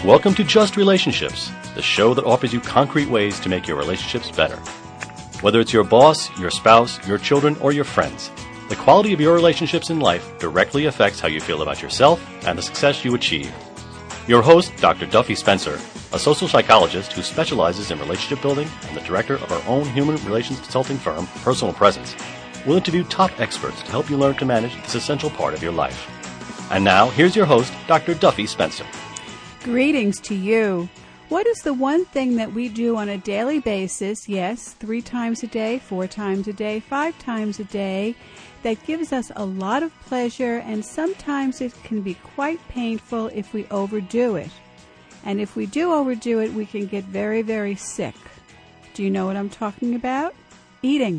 Welcome to Just Relationships, the show that offers you concrete ways to make your relationships better. Whether it's your boss, your spouse, your children, or your friends, the quality of your relationships in life directly affects how you feel about yourself and the success you achieve. Your host, Dr. Duffy Spencer, a social psychologist who specializes in relationship building and the director of our own human relations consulting firm, Personal Presence, will interview top experts to help you learn to manage this essential part of your life. And now, here's your host, Dr. Duffy Spencer. Greetings to you. What is the one thing that we do on a daily basis, yes, 3 times a day, 4 times a day, 5 times a day, that gives us a lot of pleasure, and sometimes it can be quite painful if we overdo it. And if we do overdo it, we can get very, very sick. Do you know what I'm talking about? Eating.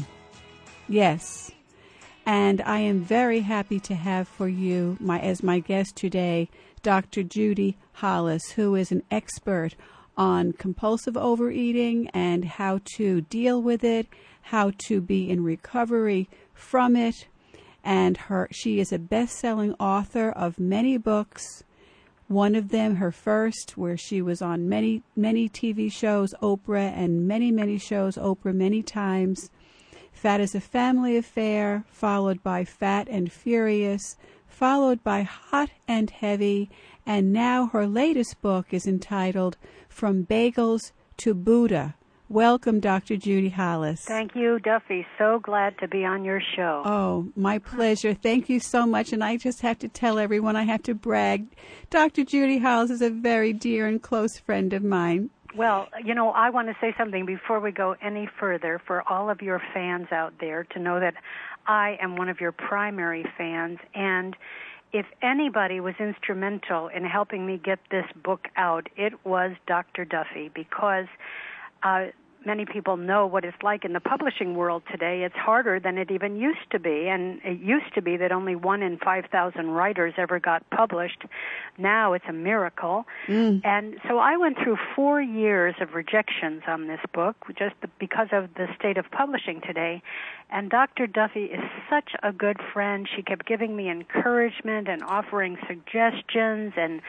Yes. And I am very happy to have for you, as my guest today, Dr. Judy Hollis, who is an expert on compulsive overeating and how to deal with it, how to be in recovery from it. And she is a best-selling author of many books. One of them, her first, where she was on many, many TV shows, Oprah, and many, many shows, Oprah, many times. Fat is a Family Affair, followed by Fat and Furious, followed by Hot and Heavy, and now her latest book is entitled From Bagels to Buddha. Welcome, Dr. Judy Hollis. Thank you, Duffy. So glad to be on your show. Oh, my pleasure. Thank you so much. And I just have to tell everyone, I have to brag. Dr. Judy Hollis is a very dear and close friend of mine. Well, I want to say something before we go any further for all of your fans out there to know that I am one of your primary fans. And if anybody was instrumental in helping me get this book out, it was Dr. Duffy, because many people know what it's like in the publishing world today. It's harder than it even used to be, and it used to be that only 1 in 5,000 writers ever got published. Now it's a miracle. And so I went through 4 years of rejections on this book just because of the state of publishing today. And Dr. Duffy is such a good friend. She kept giving me encouragement and offering suggestions and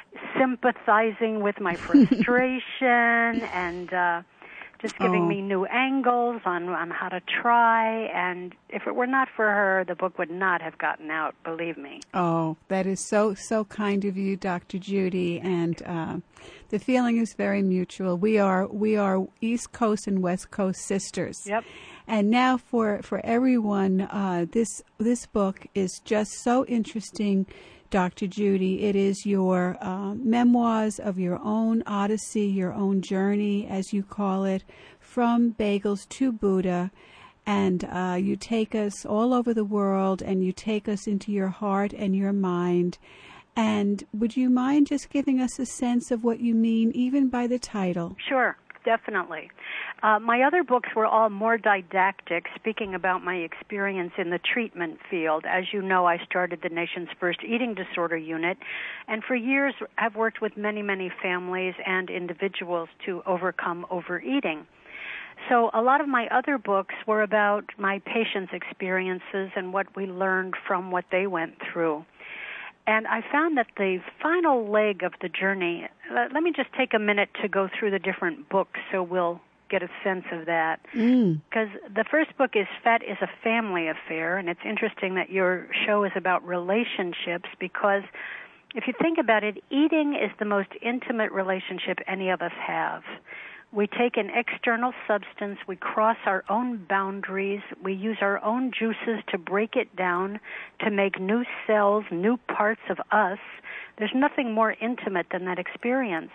sympathizing with my frustration and just giving me new angles on how to try. And if it were not for her, the book would not have gotten out, believe me. Oh, that is so kind of you, Dr. Judy. And the feeling is very mutual. We are East Coast and West Coast sisters. Yep. And now for everyone, this book is just so interesting, Dr. Judy. It is your memoirs of your own odyssey, your own journey, as you call it, from bagels to Buddha. And you take us all over the world, and you take us into your heart and your mind. And would you mind just giving us a sense of what you mean, even by the title? Sure, definitely. My other books were all more didactic, speaking about my experience in the treatment field. As you know, I started the nation's first eating disorder unit, and for years have worked with many, many families and individuals to overcome overeating. So a lot of my other books were about my patients' experiences and what we learned from what they went through. And I found that the final leg of the journey, let me just take a minute to go through the different books so we'll get a sense of that. Because the first book is Fat is a Family Affair, and it's interesting that your show is about relationships, because if you think about it, eating is the most intimate relationship any of us have. We take an external substance, we cross our own boundaries, we use our own juices to break it down, to make new cells, new parts of us. There's nothing more intimate than that experience.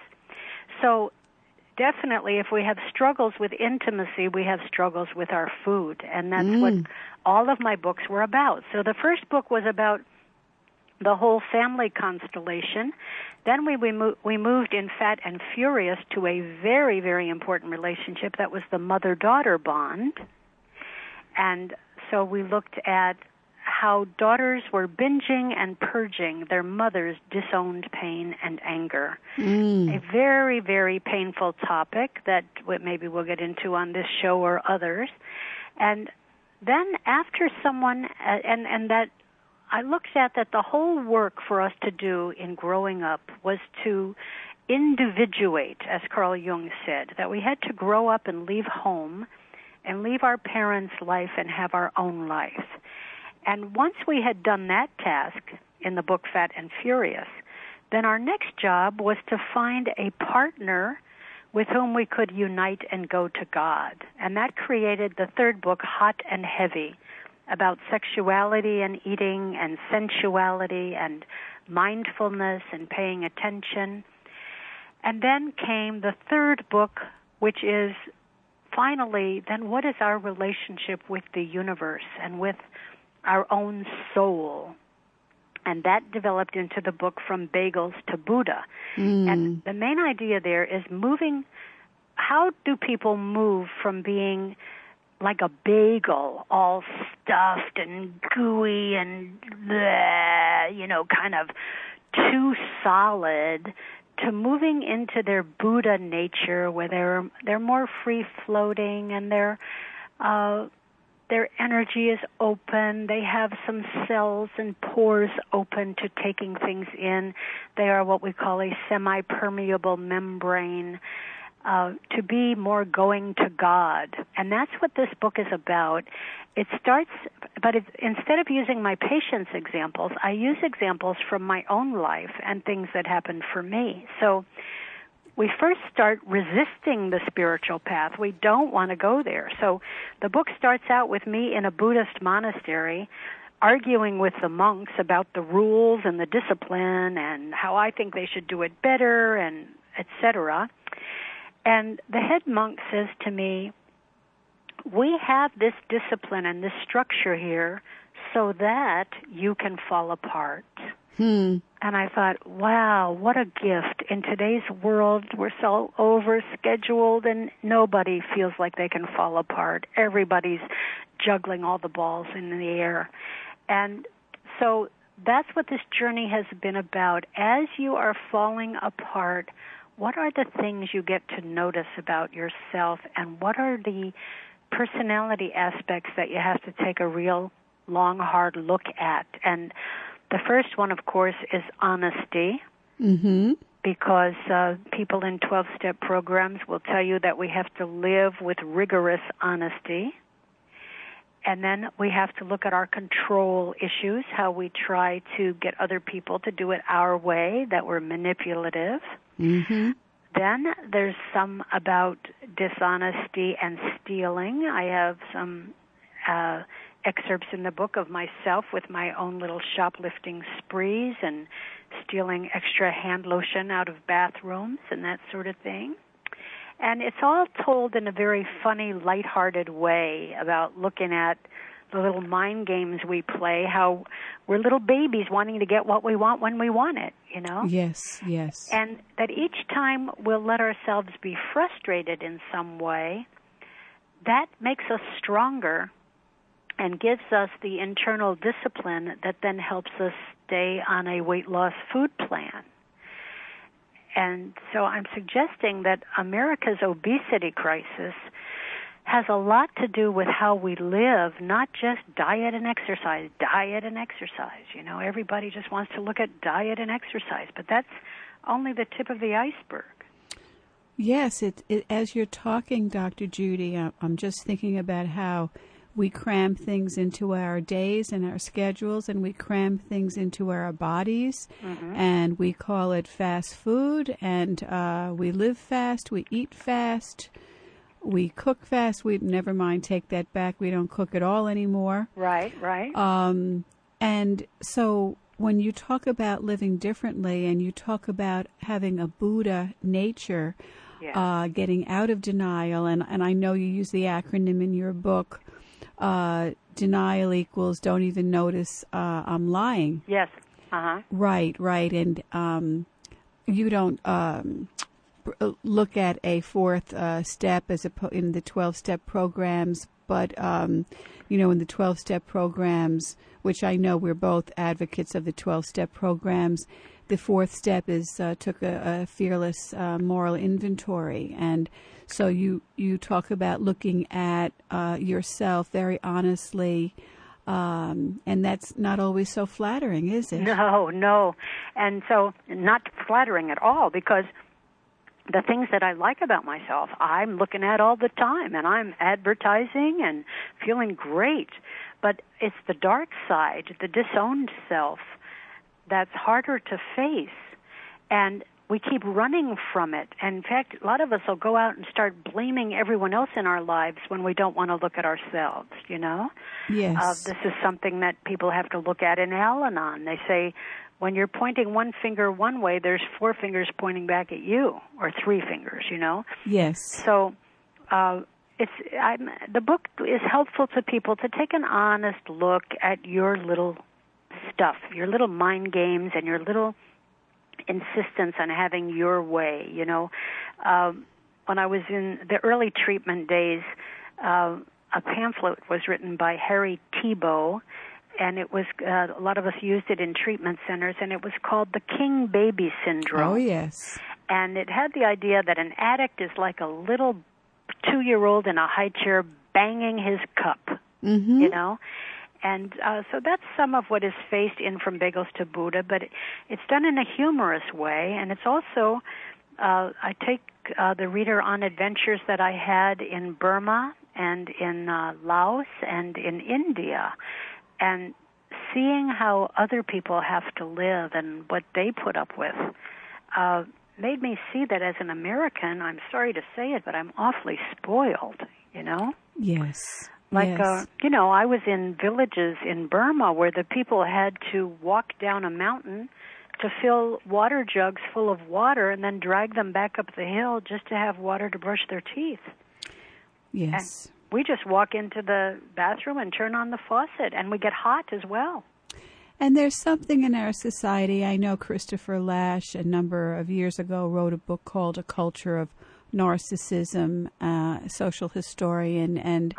So definitely, if we have struggles with intimacy, we have struggles with our food, and that's what all of my books were about. So the first book was about the whole family constellation. Then we moved in Fat and Furious to a very, very important relationship. That was the mother-daughter bond. And so we looked at how daughters were binging and purging their mother's disowned pain and anger. A very, very painful topic that maybe we'll get into on this show or others. And then after someone, and that I looked at that the whole work for us to do in growing up was to individuate, as Carl Jung said, that we had to grow up and leave home and leave our parents' life and have our own life. And once we had done that task in the book Fat and Furious, then our next job was to find a partner with whom we could unite and go to God. And that created the third book, Hot and Heavy, about sexuality and eating and sensuality and mindfulness and paying attention. And then came the third book, which is finally, then what is our relationship with the universe and with our own soul? And that developed into the book From Bagels to Buddha. And the main idea there is how do people move from being like a bagel, all stuffed and gooey and bleh, kind of too solid, to moving into their Buddha nature, where they're more free floating and their energy is open. They have some cells and pores open to taking things in. They are what we call a semi-permeable membrane. To be more going to God. And that's what this book is about. It starts, but instead of using my patients' examples, I use examples from my own life and things that happened for me. So we first start resisting the spiritual path. We don't want to go there. So the book starts out with me in a Buddhist monastery arguing with the monks about the rules and the discipline and how I think they should do it better and etc. And the head monk says to me, we have this discipline and this structure here so that you can fall apart. And I thought, wow, what a gift. In today's world, we're so overscheduled and nobody feels like they can fall apart. Everybody's juggling all the balls in the air. And so that's what this journey has been about. As you are falling apart, what are the things you get to notice about yourself, and what are the personality aspects that you have to take a real long, hard look at? And the first one, of course, is honesty, because people in 12-step programs will tell you that we have to live with rigorous honesty. And then we have to look at our control issues, how we try to get other people to do it our way, that we're manipulative. Then there's some about dishonesty and stealing. I have some excerpts in the book of myself with my own little shoplifting sprees and stealing extra hand lotion out of bathrooms and that sort of thing. And it's all told in a very funny, lighthearted way about looking at the little mind games we play, how we're little babies wanting to get what we want when we want it, Yes, yes. And that each time we'll let ourselves be frustrated in some way, that makes us stronger and gives us the internal discipline that then helps us stay on a weight loss food plan. And so I'm suggesting that America's obesity crisis has a lot to do with how we live, not just diet and exercise. Everybody just wants to look at diet and exercise, but that's only the tip of the iceberg. Yes, as you're talking, Dr. Judy, I'm just thinking about how we cram things into our days and our schedules, and we cram things into our bodies, and we call it fast food, and we live fast, we eat fast, we cook fast. Never mind, take that back. We don't cook at all anymore. Right. And so when you talk about living differently and you talk about having a Buddha nature, getting out of denial, and I know you use the acronym in your book, denial equals don't even notice I'm lying. Yes. Right. And you don't look at a fourth step in the 12-step programs, but in the 12-step programs, which I know we're both advocates of the 12-step programs, the fourth step is took a fearless moral inventory. And so you talk about looking at yourself very honestly, and that's not always so flattering, is it? No. And so not flattering at all, because the things that I like about myself, I'm looking at all the time, and I'm advertising and feeling great. But it's the dark side, the disowned self, that's harder to face. And we keep running from it. And in fact, a lot of us will go out and start blaming everyone else in our lives when we don't want to look at ourselves, you know? Yes. This is something that people have to look at in Al-Anon. They say, when you're pointing one finger one way, there's 4 fingers pointing back at you, or 3 fingers, you know? Yes. So the book is helpful to people to take an honest look at your little stuff, your little mind games and your little insistence on having your way, you know. When I was in the early treatment days, a pamphlet was written by Harry Tiebout, and it was a lot of us used it in treatment centers, and it was called the King Baby Syndrome. Oh, yes. And it had the idea that an addict is like a little 2-year-old in a high chair banging his cup, you know? And so that's some of what is faced in From Bagels to Buddha, but it's done in a humorous way, and it's also, I take the reader on adventures that I had in Burma and in Laos and in India, and seeing how other people have to live and what they put up with made me see that as an American, I'm sorry to say it, but I'm awfully spoiled, you know? Yes. Like, yes. You know, I was in villages in Burma where the people had to walk down a mountain to fill water jugs full of water and then drag them back up the hill just to have water to brush their teeth. Yes. And we just walk into the bathroom and turn on the faucet, and we get hot as well. And there's something in our society. I know Christopher Lasch, a number of years ago, wrote a book called A Culture of Narcissism, social historian, and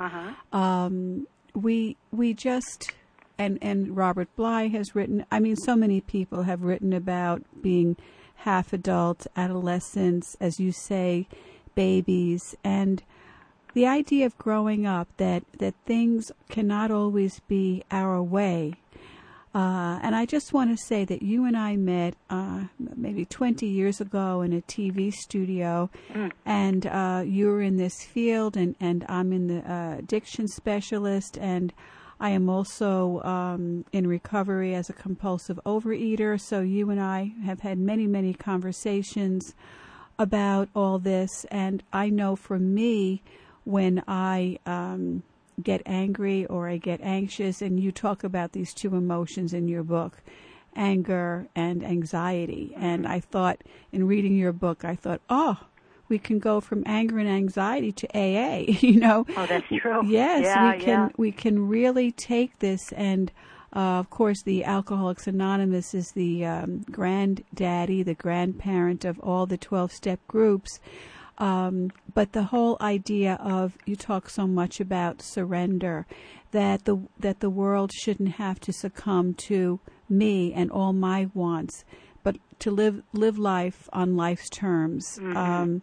we just, and Robert Bly has written, I mean, so many people have written about being half adult, adolescents, as you say, babies, and the idea of growing up, that things cannot always be our way. And I just want to say that you and I met maybe 20 years ago in a TV studio, and you were in this field, and I'm in the addiction specialist, and I am also in recovery as a compulsive overeater. So you and I have had many, many conversations about all this, and I know for me, when I get angry or I get anxious, and you talk about these 2 emotions in your book, anger and anxiety. And I thought, in reading your book, I thought, we can go from anger and anxiety to AA, you know. Oh, that's true. Yes, yeah, we can really take this, and of course the Alcoholics Anonymous is the granddaddy, the grandparent of all the 12-step groups. But the whole idea of, you talk so much about surrender, that the world shouldn't have to succumb to me and all my wants, but to live life on life's terms. And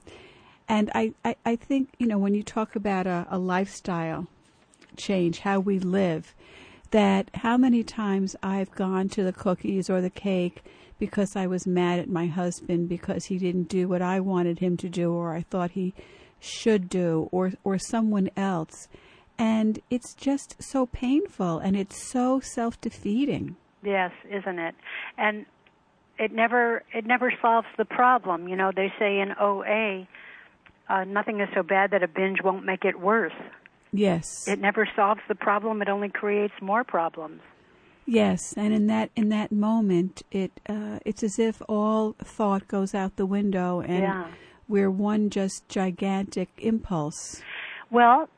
I think, you know, when you talk about a lifestyle change, how we live, that how many times I've gone to the cookies or the cake because I was mad at my husband because he didn't do what I wanted him to do, or I thought he should do, or someone else. And it's just so painful, and it's so self-defeating. Yes, isn't it? And it never solves the problem. You know, they say in OA, nothing is so bad that a binge won't make it worse. Yes. It never solves the problem. It only creates more problems. Yes, and in that moment, it's as if all thought goes out the window, and we're one just gigantic impulse. Well,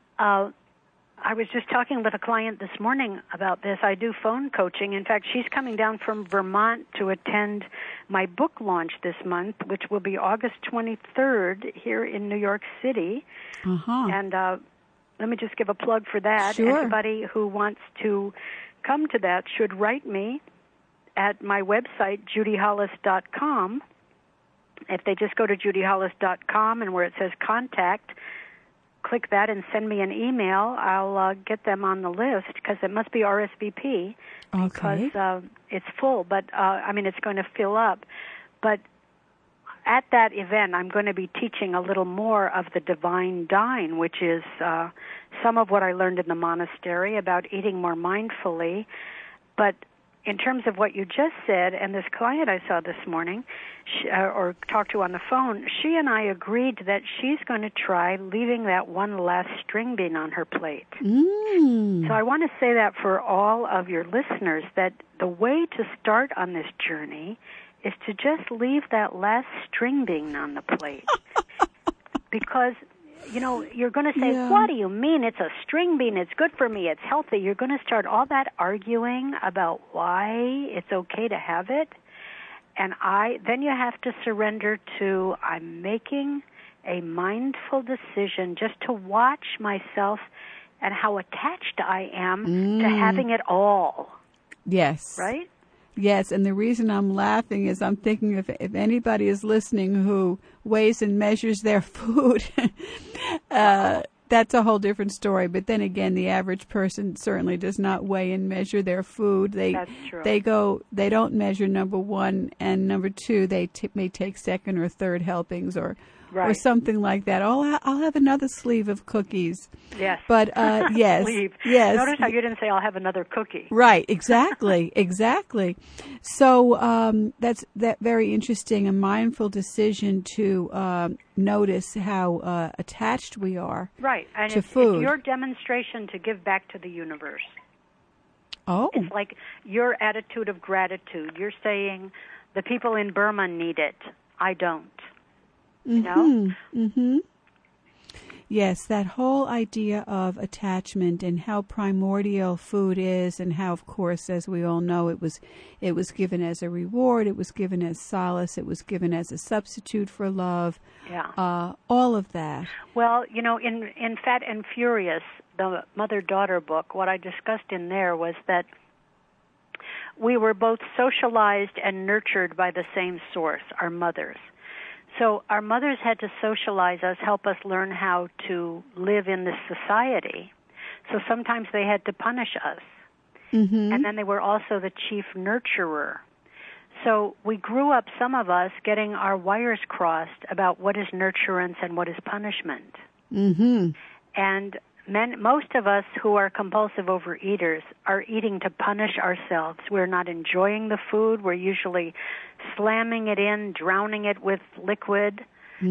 I was just talking with a client this morning about this. I do phone coaching. In fact, she's coming down from Vermont to attend my book launch this month, which will be August 23rd here in New York City. And let me just give a plug for that. Sure. Anybody who wants to come to that should write me at my website, judyhollis.com. If they just go to judyhollis.com and where it says contact, click that and send me an email, I'll get them on the list, because it must be RSVP, because it's full. But, I mean, it's going to fill up. But at that event, I'm going to be teaching a little more of the Divine Dine, which is some of what I learned in the monastery about eating more mindfully. But in terms of what you just said, and this client I saw this morning, or talked to on the phone, she and I agreed that she's going to try leaving that one last string bean on her plate. So I want to say that for all of your listeners, that the way to start on this journey is to just leave that last string bean on the plate. Because, you know, you're going to say, what do you mean? It's a string bean. It's good for me. It's healthy. You're going to start all that arguing about why it's okay to have it. And then you have to surrender to, I'm making a mindful decision just to watch myself and how attached I am to having it all. Yes. Right? Yes, and the reason I'm laughing is I'm thinking if anybody is listening who weighs and measures their food, that's a whole different story. But then again, the average person certainly does not weigh and measure their food. That's true. They don't measure, number one, and number two, they may take second or third helpings or something like that. I'll have another sleeve of cookies. Yes. But yes. Sleeve. Yes. Notice how you didn't say I'll have another cookie. Right, exactly, exactly. So that's very interesting, a mindful decision to notice how attached we are and to food. It's your demonstration to give back to the universe. Oh. It's like your attitude of gratitude. You're saying the people in Burma need it. I don't. You know? Mm-hmm. Yes, that whole idea of attachment and how primordial food is, and how, of course, as we all know, it was given as a reward, it was given as solace, it was given as a substitute for love. Yeah. All of that. Well, you know, in Fat and Furious, the mother-daughter book, what I discussed in there was that we were both socialized and nurtured by the same source, our mothers. So our mothers had to socialize us, help us learn how to live in this society. So sometimes they had to punish us. Mm-hmm. And then they were also the chief nurturer. So we grew up, some of us, getting our wires crossed about what is nurturance and what is punishment. Mm-hmm. And most of us who are compulsive overeaters are eating to punish ourselves. We're not enjoying the food. We're usually slamming it in, drowning it with liquid,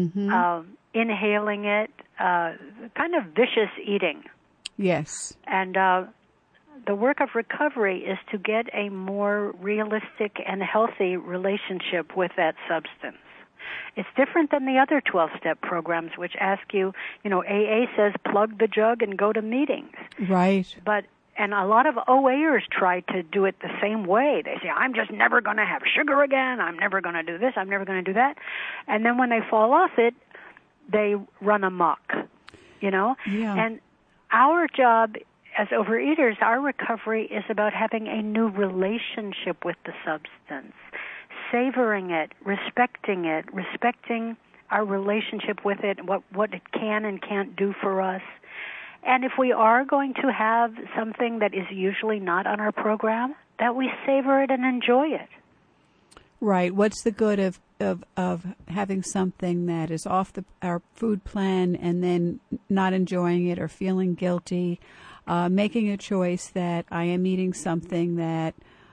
inhaling it, kind of vicious eating. Yes. And the work of recovery is to get a more realistic and healthy relationship with that substance. It's different than the other 12-step programs, which ask you, you know, AA says plug the jug and go to meetings. Right. And a lot of OAers try to do it the same way. They say, I'm just never going to have sugar again. I'm never going to do this. I'm never going to do that. And then when they fall off it, they run amok, you know? Yeah. And our job as overeaters, our recovery is about having a new relationship with the substance, savoring it, respecting our relationship with it, what it can and can't do for us. And if we are going to have something that is usually not on our program, that we savor it and enjoy it. Right. What's the good of having something that is off our food plan and then not enjoying it or feeling guilty, making a choice that I am eating something that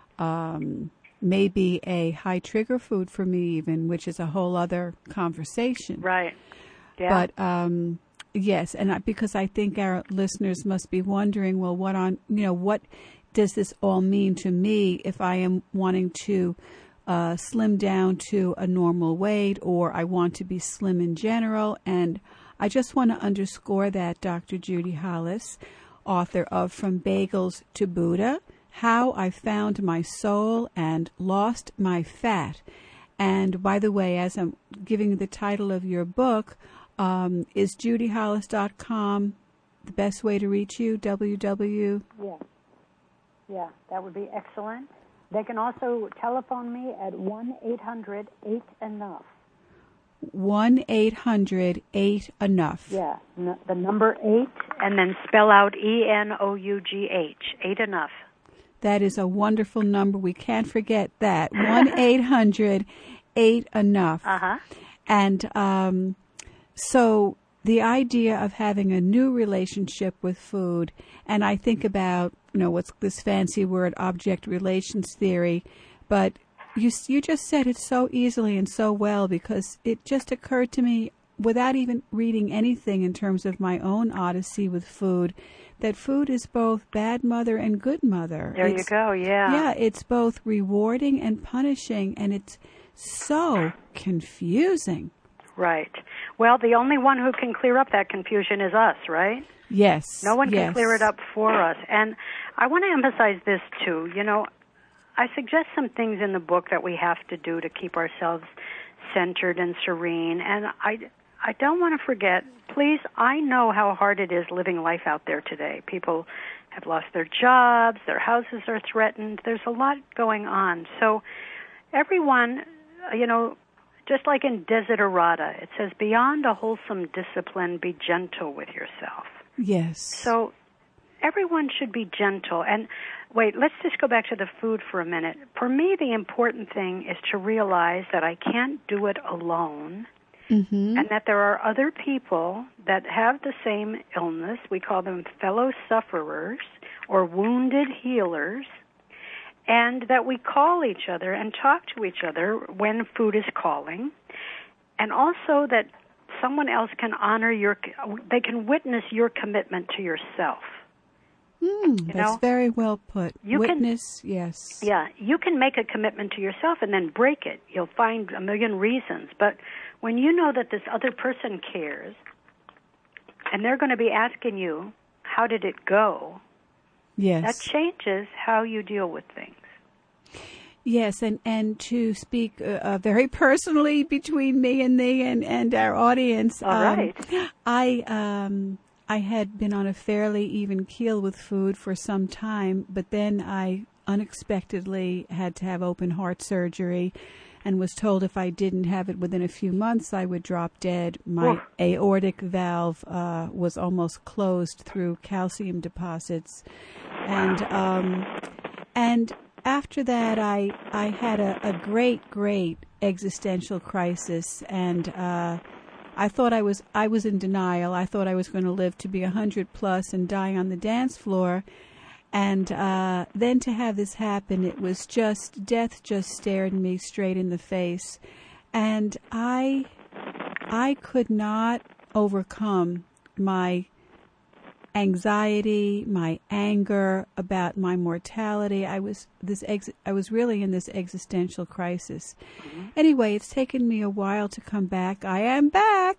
may be a high trigger food for me even, which is a whole other conversation. Right. Yeah. But yes, and because I think our listeners must be wondering, well, what does this all mean to me if I am wanting to slim down to a normal weight, or I want to be slim in general? And I just want to underscore that Dr. Judy Hollis, author of From Bagels to Buddha, How I Found My Soul and Lost My Fat. And by the way, as I'm giving the title of your book, is judyhollis.com the best way to reach you? www. Yeah, that would be excellent. They can also telephone me at 1-800-8-ENOUGH. 1-800-8-ENOUGH. Yeah, the number 8, and then spell out ENOUGH, 8 enough. That is a wonderful number. We can't forget that. 1-800-8-ENOUGH. Uh-huh. And so the idea of having a new relationship with food, and I think about, what's this fancy word, object relations theory, but you just said it so easily and so well, because it just occurred to me without even reading anything in terms of my own odyssey with food, that food is both bad mother and good mother. There you go, yeah. Yeah, it's both rewarding and punishing, and it's so confusing. Right. Well, the only one who can clear up that confusion is us, right? Yes. No one can clear it up for us. And I want to emphasize this, too. I suggest some things in the book that we have to do to keep ourselves centered and serene. And I don't want to forget, please, I know how hard it is living life out there today. People have lost their jobs, their houses are threatened. There's a lot going on. So everyone, just like in Desiderata, it says, beyond a wholesome discipline, be gentle with yourself. Yes. So everyone should be gentle. And wait, let's just go back to the food for a minute. For me, the important thing is to realize that I can't do it alone, and that there are other people that have the same illness. We call them fellow sufferers or wounded healers, and that we call each other and talk to each other when food is calling, and also that someone else can they can witness your commitment to yourself. That's very well put. Witness, yes. Yeah, you can make a commitment to yourself and then break it. You'll find a million reasons. But when you know that this other person cares, and they're going to be asking you, how did it go? Yes. That changes how you deal with things. Yes, and to speak very personally between me and thee and our audience. All right. I had been on a fairly even keel with food for some time, but then I unexpectedly had to have open heart surgery and was told if I didn't have it within a few months, I would drop dead. My aortic valve was almost closed through calcium deposits. And after that, I had a great existential crisis, and I thought I was in denial. I thought I was going to live to be 100 plus and die on the dance floor. And then to have this happen, it was death just stared me straight in the face. And I could not overcome my anxiety, my anger about my mortality. I was really in this existential crisis. Anyway, it's taken me a while to come back. I am back.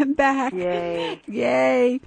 Yay. Yay.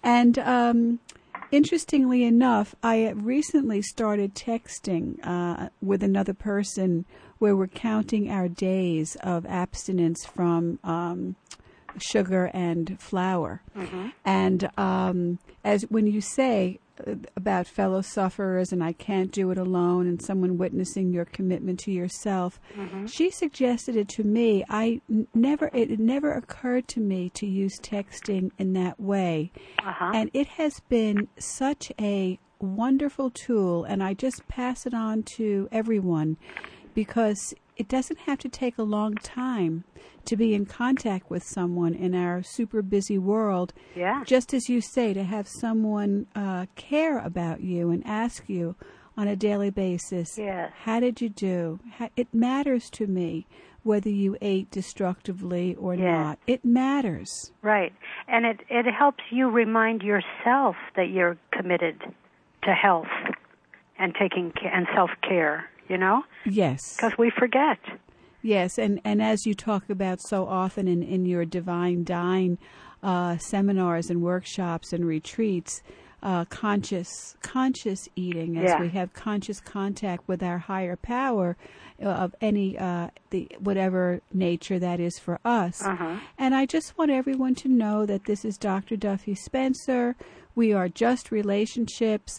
And interestingly enough, I recently started texting with another person where we're counting our days of abstinence from sugar and flour. And as when you say about fellow sufferers and I can't do it alone and someone witnessing your commitment to yourself, she suggested it to me. It never occurred to me to use texting in that way. And it has been such a wonderful tool, and I just pass it on to everyone because it doesn't have to take a long time to be in contact with someone in our super busy world. Yeah. Just as you say, to have someone care about you and ask you on a daily basis, how did you do? It matters to me whether you ate destructively or not. It matters. Right. And it helps you remind yourself that you're committed to health and and self-care, Yes. Because we forget. Yes, and as you talk about so often in your Divine Dine seminars and workshops and retreats, conscious eating, as we have conscious contact with our higher power of any whatever nature that is for us. And I just want everyone to know that this is Dr. Duffy Spencer. We are Just Relationships,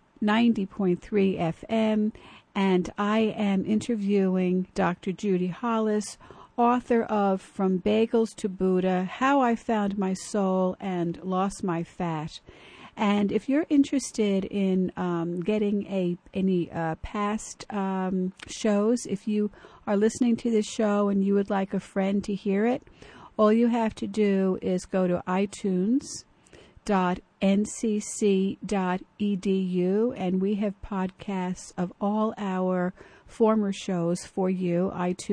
90.3 FM. And I am interviewing Dr. Judy Hollis, author of From Bagels to Buddha, How I Found My Soul and Lost My Fat. And if you're interested in getting any past shows, if you are listening to this show and you would like a friend to hear it, All you have to do is go to itunes.ncc.edu, and we have podcasts of all our former shows for you,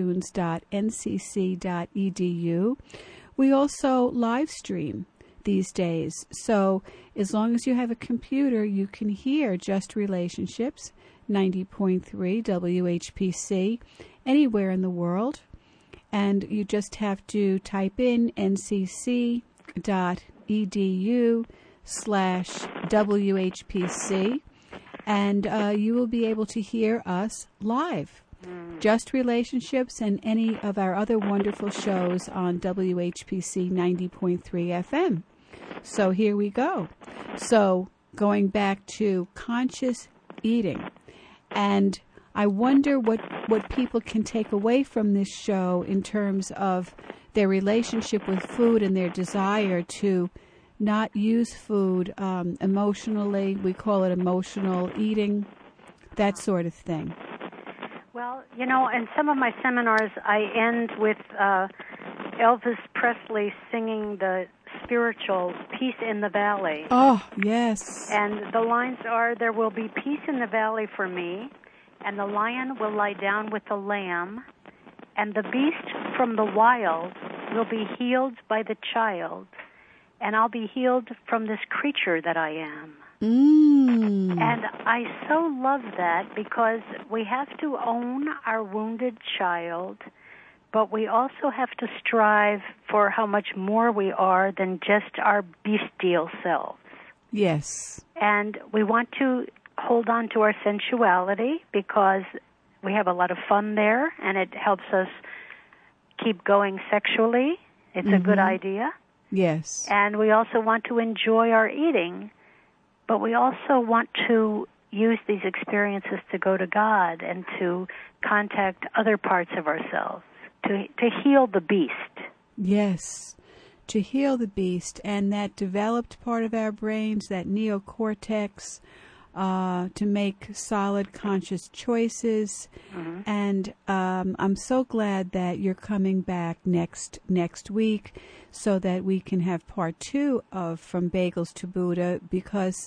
itunes.ncc.edu. We also live stream these days. So as long as you have a computer, you can hear Just Relationships, 90.3 WHPC, anywhere in the world. And you just have to type in ncc.edu/WHPC, and you will be able to hear us live. Just Relationships and any of our other wonderful shows on WHPC 90.3 FM. So here we go. So going back to conscious eating, and I wonder what people can take away from this show in terms of their relationship with food and their desire to not use food emotionally. We call it emotional eating, that sort of thing. Well, you know, in some of my seminars, I end with Elvis Presley singing the spiritual Peace in the Valley. Oh, yes. And the lines are, there will be peace in the valley for me, and the lion will lie down with the lamb, and the beast from the wild will be healed by the child, and I'll be healed from this creature that I am. And I so love that, because we have to own our wounded child, but we also have to strive for how much more we are than just our bestial selves. Yes. And we want to hold on to our sensuality, because we have a lot of fun there, and it helps us keep going sexually. It's a good idea. Yes. And we also want to enjoy our eating, but we also want to use these experiences to go to God and to contact other parts of ourselves, to heal the beast. Yes, to heal the beast, and that developed part of our brains, that neocortex, to make solid, conscious choices. And I'm so glad that you're coming back next week so that we can have part 2 of From Bagels to Buddha, because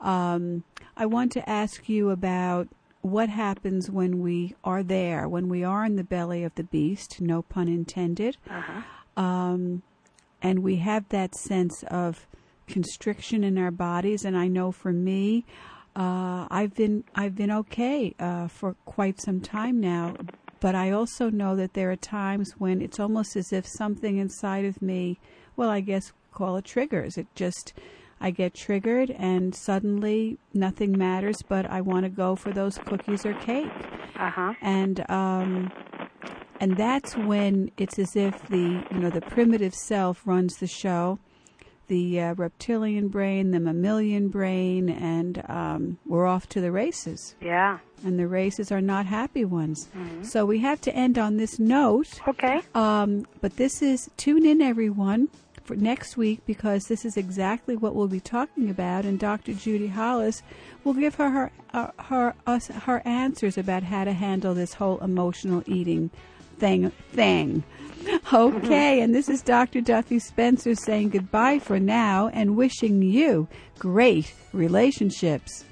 I want to ask you about what happens when we are there, when we are in the belly of the beast, no pun intended, and we have that sense of constriction in our bodies. And I know for me, I've been okay for quite some time now, but I also know that there are times when it's almost as if something inside of me, well, I guess call it triggers. I get triggered, and suddenly nothing matters, but I want to go for those cookies or cake. And that's when it's as if the primitive self runs the show, the reptilian brain, the mammalian brain, and we're off to the races. Yeah. And the races are not happy ones. So we have to end on this note. Okay. But this is, tune in, everyone, for next week, because this is exactly what we'll be talking about, and Dr. Judy Hollis will give her answers about how to handle this whole emotional eating thing. Okay, and this is Dr. Duffy Spencer saying goodbye for now and wishing you great relationships.